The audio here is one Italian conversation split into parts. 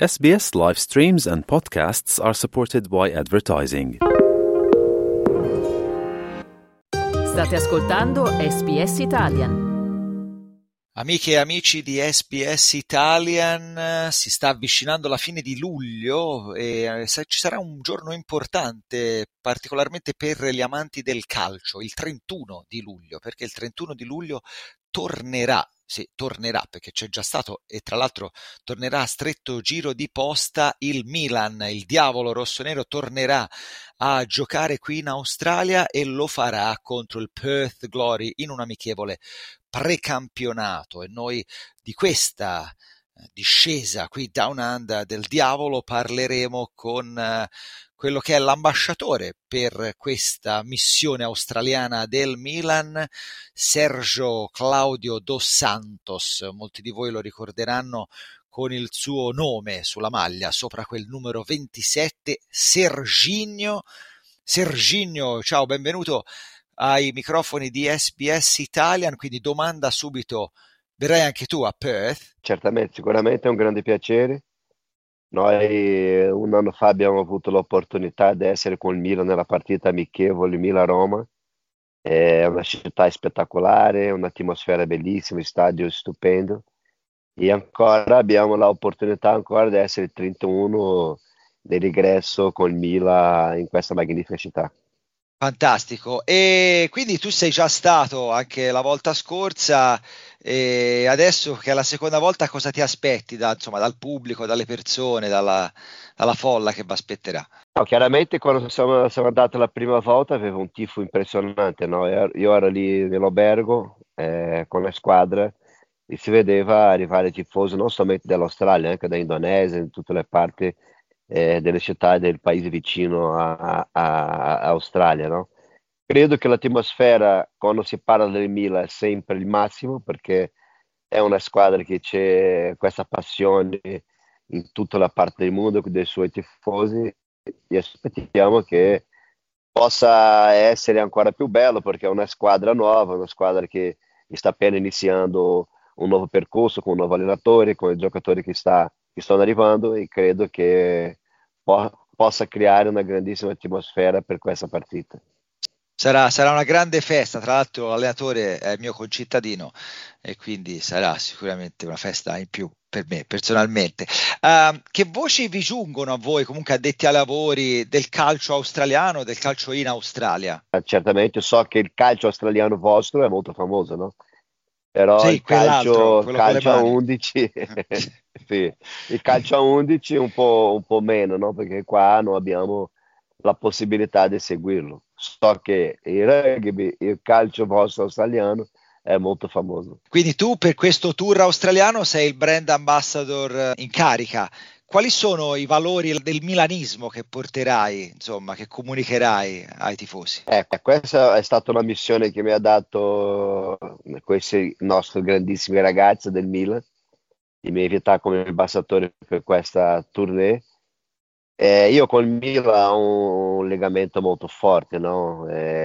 SBS live streams and podcasts are supported by advertising. State ascoltando SBS Italian. Amiche e amici di SBS Italian, si sta avvicinando la fine di luglio e ci sarà un giorno importante, particolarmente per gli amanti del calcio, il 31 di luglio, perché il 31 di luglio tornerà perché c'è già stato e tra l'altro tornerà a stretto giro di posta il Milan, il diavolo rossonero tornerà a giocare qui in Australia e lo farà contro il Perth Glory in un amichevole precampionato, e noi di questa discesa qui Down Under del diavolo parleremo con quello che è l'ambasciatore per questa missione australiana del Milan, Sergio Claudio dos Santos. Molti di voi lo ricorderanno con il suo nome sulla maglia, sopra quel numero 27, Serginho. Serginho, ciao, benvenuto ai microfoni di SBS Italian. Quindi domanda subito, verrai anche tu a Perth? Certamente, sicuramente è un grande piacere. Noi un anno fa abbiamo avuto l'opportunità di essere con il Milan nella partita amichevole Milan-Roma. È una città spettacolare, un'atmosfera bellissima, un stadio stupendo. E ancora abbiamo l'opportunità ancora di essere il 31 del regresso con il Milan in questa magnifica città. Fantastico. E quindi tu sei già stato anche la volta scorsa, e adesso che è la seconda volta cosa ti aspetti dal pubblico, dalle persone, dalla folla che vi aspetterà? No, chiaramente quando siamo andati la prima volta avevo un tifo impressionante, no? Io ero lì nell'albergo con la squadra e si vedeva arrivare tifosi non solamente dall'Australia, anche da Indonesia, in tutte le parti delle città del paese vicino a Australia, no? Credo che l'atmosfera quando si parla del Milan è sempre il massimo perché è una squadra che c'è questa passione in tutta la parte del mondo dei suoi tifosi e aspettiamo che possa essere ancora più bello perché è una squadra nuova, una squadra che sta appena iniziando un nuovo percorso con un nuovo allenatore, con i giocatori che stanno arrivando e credo che possa creare una grandissima atmosfera per questa partita. Sarà una grande festa, tra l'altro l'allenatore è il mio concittadino e quindi sarà sicuramente una festa in più per me personalmente. Che voci vi giungono a voi, comunque addetti ai lavori, del calcio australiano, del calcio in Australia? Certamente so che il calcio australiano vostro è molto famoso, no? Però Sì, il quello con le calcio a mani. 11, sì, il calcio a 11 un po' meno, no? Perché qua non abbiamo la possibilità di seguirlo. So che il rugby, il calcio vostro australiano è molto famoso. Quindi tu per questo tour australiano sei il brand ambassador in carica. Quali sono i valori del milanismo che porterai, insomma, che comunicherai ai tifosi? Questa è stata una missione che mi ha dato questi nostri grandissimi ragazzi del Milan, di mi invitare come ambasciatore per questa tournée. Io col Milan ho un legamento molto forte, no?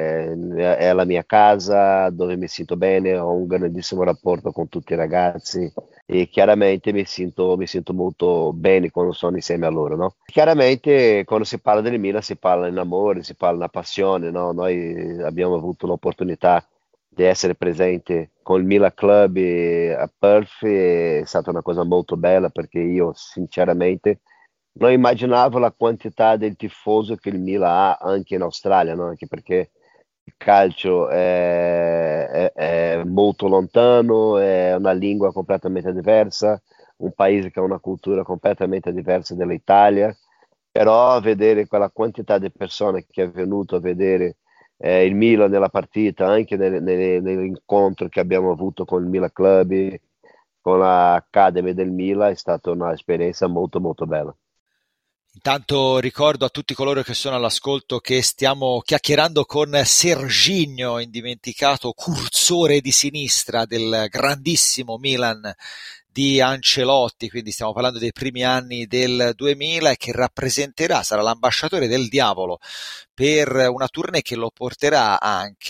È la mia casa dove mi sento bene, ho un grandissimo rapporto con tutti i ragazzi e chiaramente mi sento molto bene quando sono insieme a loro, no? Chiaramente quando si parla del Milan si parla in amore, si parla in passione, no? Noi abbiamo avuto l'opportunità di essere presente con il Milan Club a Perth, è stata una cosa molto bella perché io sinceramente non immaginavo la quantità del tifoso che il Milan ha anche in Australia, no? Anche perché il calcio è molto lontano, è una lingua completamente diversa, un paese che ha una cultura completamente diversa dall'Italia, però vedere quella quantità di persone che è venuto a vedere il Milan nella partita, anche nell'incontro che abbiamo avuto con il Milan Club, con l'Academy del Milan, è stata un'esperienza molto molto bella. Intanto ricordo a tutti coloro che sono all'ascolto che stiamo chiacchierando con Serginho, indimenticato cursore di sinistra del grandissimo Milan di Ancelotti, quindi stiamo parlando dei primi anni del 2000, e che sarà l'ambasciatore del diavolo per una tournée che lo porterà anche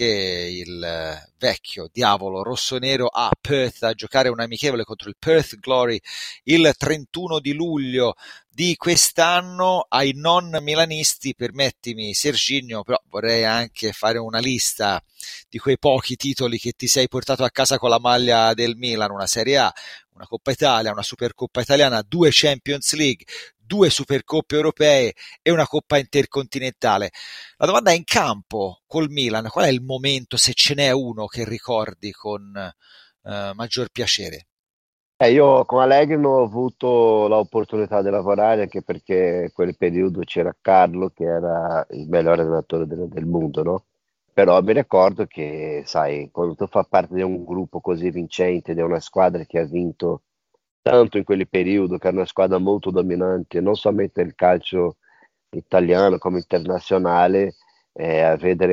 il vecchio diavolo rossonero a Perth a giocare un amichevole contro il Perth Glory il 31 di luglio di quest'anno. Ai non milanisti, permettimi Serginio, però vorrei anche fare una lista di quei pochi titoli che ti sei portato a casa con la maglia del Milan: una Serie A, una Coppa Italia, una Supercoppa italiana, 2 Champions League, 2 Supercoppe europee e una Coppa Intercontinentale. La domanda è: in campo col Milan, qual è il momento, se ce n'è uno, che ricordi con maggior piacere? Io con Allegri non ho avuto l'opportunità di lavorare anche perché in quel periodo c'era Carlo che era il migliore allenatore del mondo, no? Però mi ricordo che, sai, quando tu fai parte di un gruppo così vincente, di una squadra che ha vinto tanto in quel periodo, che era una squadra molto dominante, non solamente nel calcio italiano come internazionale, avere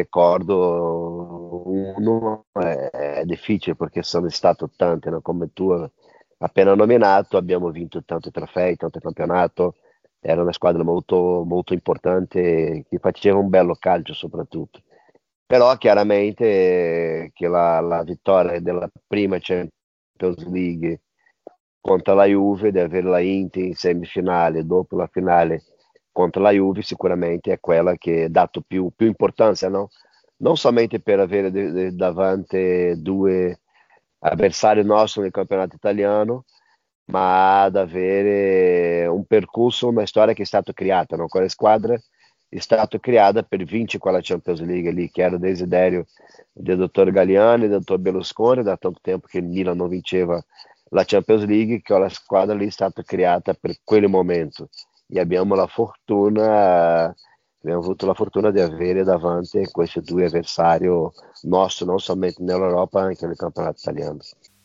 ricordo uno è difficile perché sono stato tanti, no? Come tu appena nominato, abbiamo vinto tanti trofei, tanto campionato, era una squadra molto, molto importante che faceva un bello calcio soprattutto. Però chiaramente che la vittoria della prima Champions League contro la Juve, di avere la Inter in semifinale, dopo la finale contro la Juve, sicuramente è quella che ha dato più importanza, no? Non solamente per avere davanti due avversari nostri nel campionato italiano, ma ad avere un percorso, una storia che è stata creata, no? Quella squadra è stata creata per vincere quella Champions League lì, che era il desiderio del dottor Galliani, del dottor Berlusconi, da tanto tempo che il Milan non vinceva la Champions League, che la squadra lì è stata creata per quel momento e abbiamo avuto la fortuna di avere davanti questi due avversari nostri, non solamente nell'Europa, ma anche nel campionato italiano.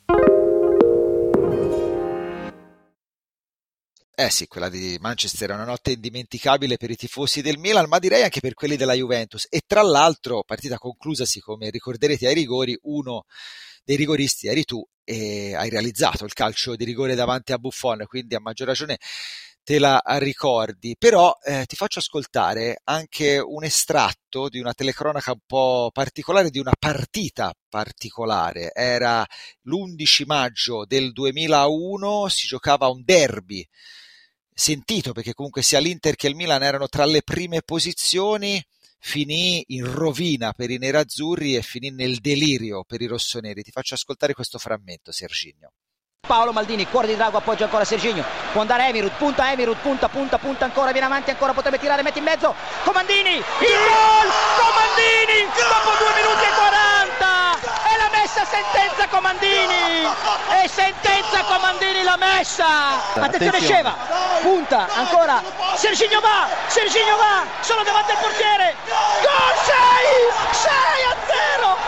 Eh sì, quella di Manchester è una notte indimenticabile per i tifosi del Milan, ma direi anche per quelli della Juventus. E tra l'altro, partita conclusasi, come ricorderete, ai rigori. Uno dei rigoristi eri tu e hai realizzato il calcio di rigore davanti a Buffon, quindi a maggior ragione te la ricordi. Però ti faccio ascoltare anche un estratto di una telecronaca un po' particolare, di una partita particolare. Era l'11 maggio del 2001, si giocava un derby sentito, perché comunque sia l'Inter che il Milan erano tra le prime posizioni, finì in rovina per i nerazzurri e finì nel delirio per i rossoneri. Ti faccio ascoltare questo frammento, Serginio. Paolo Maldini, cuore di drago, appoggia ancora Serginho, può andare Emirut, punta ancora, viene avanti ancora, potrebbe tirare, mette in mezzo, Comandini, il gol, Comandini, dopo 2 minuti e 40, e la messa, sentenza Comandini, e sentenza Comandini la messa, attenzione Sceva, punta ancora, Serginho va, solo davanti al portiere, gol, 6 a 0,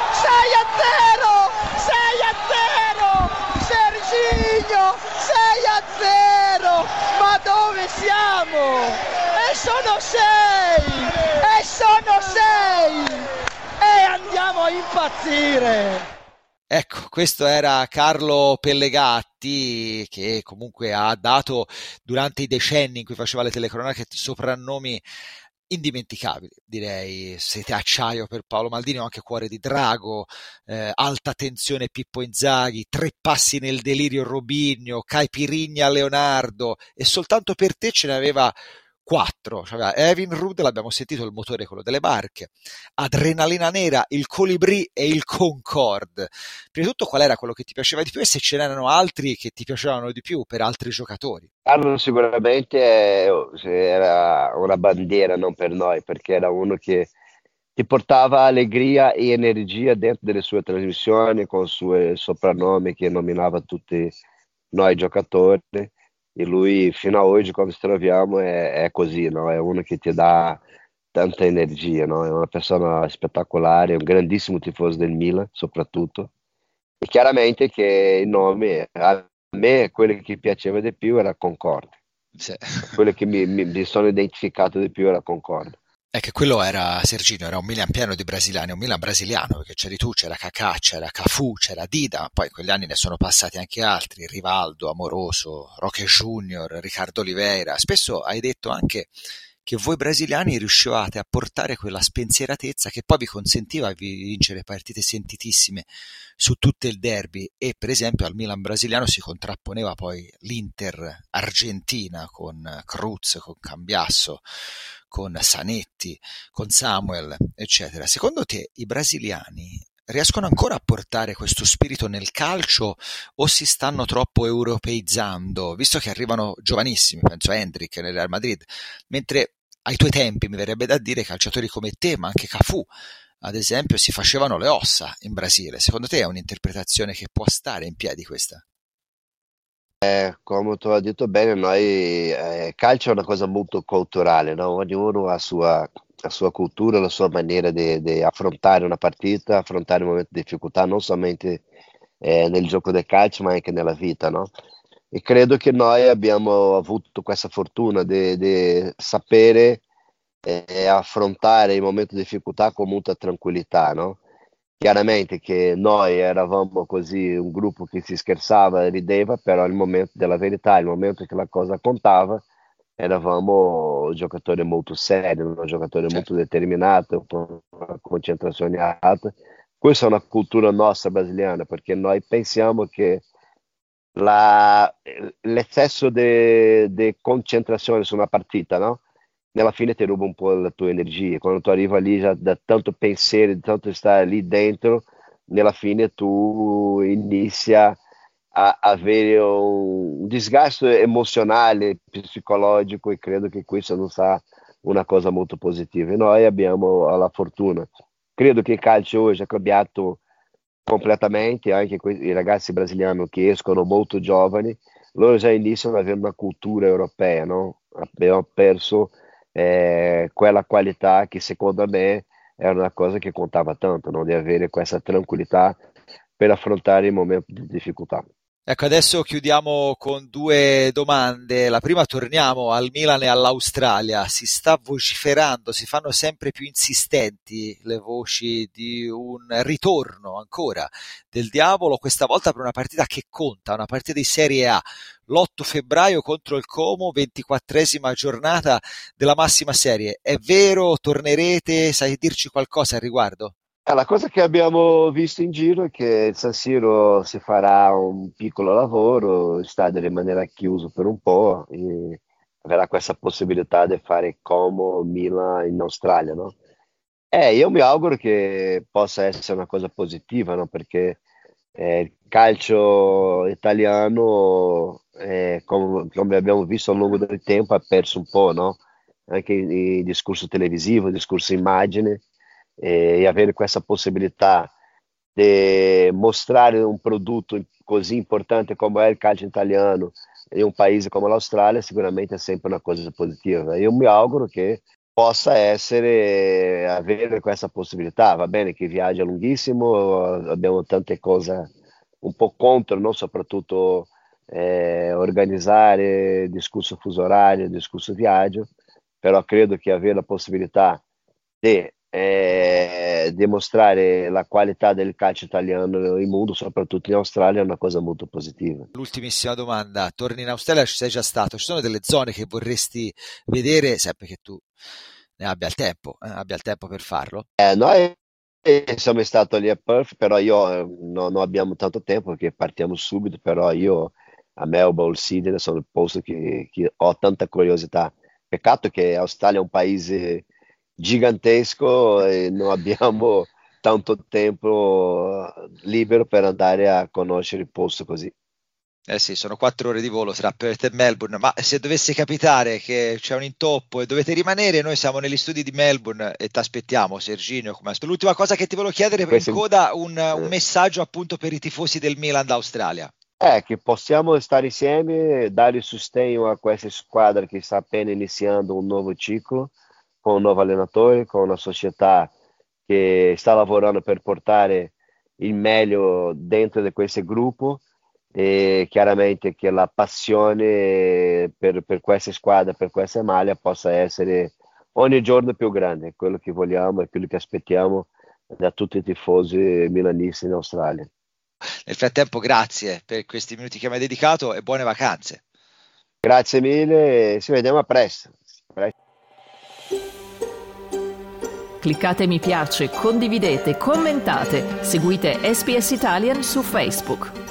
6 a 0, ma dove siamo? E sono 6 e andiamo a impazzire. Ecco, questo era Carlo Pellegatti, che comunque ha dato durante i decenni in cui faceva le telecronache soprannomi indimenticabili, direi. Sete acciaio per Paolo Maldini, o anche cuore di drago, alta tensione Pippo Inzaghi, 3 passi nel delirio Robinho, Caipirinha Leonardo, e soltanto per te ce ne aveva 4. Cioè, Evin Rudd, l'abbiamo sentito, il motore, quello delle barche, Adrenalina Nera, il Colibrì e il Concorde. Prima di tutto, qual era quello che ti piaceva di più, e se ce n'erano altri che ti piacevano di più per altri giocatori? Carlo sicuramente era una bandiera non per noi, perché era uno che ti portava allegria e energia dentro delle sue trasmissioni, con i suoi soprannomi che nominava tutti noi giocatori. E lui fino a oggi, quando ci troviamo, è così, no? È uno che ti dà tanta energia, no? È una persona spettacolare, un grandissimo tifoso del Milan, soprattutto. E chiaramente che il nome, a me, quello che piaceva di più era Concorde. Sì. Quello che mi sono identificato di più era Concorde. È che quello era, Serginio, era un Milan pieno di brasiliani, un Milan brasiliano, perché c'eri tu, c'era Kaká, c'era Cafu, c'era Dida, poi in quegli anni ne sono passati anche altri, Rivaldo, Amoroso, Roque Junior, Riccardo Oliveira. Spesso hai detto anche che voi brasiliani riuscivate a portare quella spensieratezza che poi vi consentiva di vincere partite sentitissime su tutto il derby, e per esempio al Milan brasiliano si contrapponeva poi l'Inter argentina con Cruz, con Cambiasso, con Sanetti, con Samuel, eccetera. Secondo te i brasiliani riescono ancora a portare questo spirito nel calcio o si stanno troppo europeizzando, visto che arrivano giovanissimi, penso a Hendrick nel Real Madrid, mentre ai tuoi tempi mi verrebbe da dire calciatori come te, ma anche Cafu, ad esempio, si facevano le ossa in Brasile. Secondo te è un'interpretazione che può stare in piedi questa? Come tu hai detto bene, noi calcio è una cosa molto culturale, no? Ognuno ha la sua cultura, la sua maniera di affrontare una partita, affrontare un momento di difficoltà, non solamente nel gioco del calcio, ma anche nella vita, no? E credo che noi abbiamo avuto questa fortuna di sapere affrontare i momenti di difficoltà con molta tranquillità, no? Chiaramente che noi eravamo così un gruppo che si scherzava e rideva, però il momento della verità, il momento che la cosa contava, eravamo giocatori molto seri, un giocatore Cioè, molto determinato, con una concentrazione alta. Questa è una cultura nostra brasiliana, perché noi pensiamo che l'eccesso di concentrazione su una partita, no? Nella fine ti ruba un po' la tua energia. Quando tu arrivi lì già da tanto pensiero, di tanto stare lì dentro, nella fine tu inizi a avere un disgaste emozionale, psicologico, e credo che questo non sia una cosa molto positiva. E noi abbiamo la fortuna. Credo che il calcio oggi è cambiato completamente, anche i ragazzi brasiliani che escono molto giovani, loro già iniziano ad avere una cultura europea, no? Abbiamo perso quella qualità che secondo me era una cosa che contava tanto, no? Di avere questa tranquillità per affrontare i momenti di difficoltà. ecco, adesso chiudiamo con due domande. La prima, torniamo al Milan e all'Australia. Si sta vociferando, si fanno sempre più insistenti le voci di un ritorno ancora del diavolo, questa volta per una partita che conta, una partita di Serie A. L'8 febbraio contro il Como, 24esima giornata della massima serie. È vero? Tornerete? Sai dirci qualcosa al riguardo? La cosa che abbiamo visto in giro è che il San Siro si farà un piccolo lavoro, il stadio rimarrà chiuso per un po' e avrà questa possibilità di fare Como Milan in Australia, no? Io mi auguro che possa essere una cosa positiva, no? Perché il calcio italiano, come abbiamo visto a lungo del tempo, ha perso un po', no? Anche il discorso televisivo, il discorso immagine, e avere questa possibilità di mostrare un prodotto così importante come è il calcio italiano in un paese come l'Australia sicuramente è sempre una cosa positiva. Io mi auguro che possa essere avere questa possibilità. Va bene che il viaggio è lunghissimo, abbiamo tante cose un po' contro, no? Soprattutto organizzare il discorso fuso orario, il discorso viaggio, però credo che avere la possibilità di dimostrare la qualità del calcio italiano in mondo, soprattutto in Australia, è una cosa molto positiva. L'ultimissima domanda, torni in Australia, ci sei già stato, ci sono delle zone che vorresti vedere, sempre che tu ne abbia il tempo per farlo? Noi siamo stati lì a Perth, però io non abbiamo tanto tempo perché partiamo subito, però io a Melbourne, Sydney sono il posto che ho tanta curiosità. Peccato che l'Australia è un paese gigantesco e non abbiamo tanto tempo libero per andare a conoscere il posto così. Eh sì, sono 4 ore di volo tra Perth e Melbourne, ma se dovesse capitare che c'è un intoppo e dovete rimanere, noi siamo negli studi di Melbourne e ti aspettiamo, Serginio. L'ultima cosa che ti volevo chiedere in Questo, coda, un eh, messaggio appunto per i tifosi del Milan d'Australia. che possiamo stare insieme, dare sostegno a questa squadra che sta appena iniziando un nuovo ciclo, con un nuovo allenatore, con una società che sta lavorando per portare il meglio dentro di questo gruppo, e chiaramente che la passione per questa squadra, per questa maglia possa essere ogni giorno più grande, è quello che vogliamo e quello che aspettiamo da tutti i tifosi milanisti in Australia. Nel frattempo, grazie per questi minuti che mi hai dedicato e buone vacanze. Grazie mille e ci vediamo a presto. Cliccate mi piace, condividete, commentate, seguite SPS Italian su Facebook.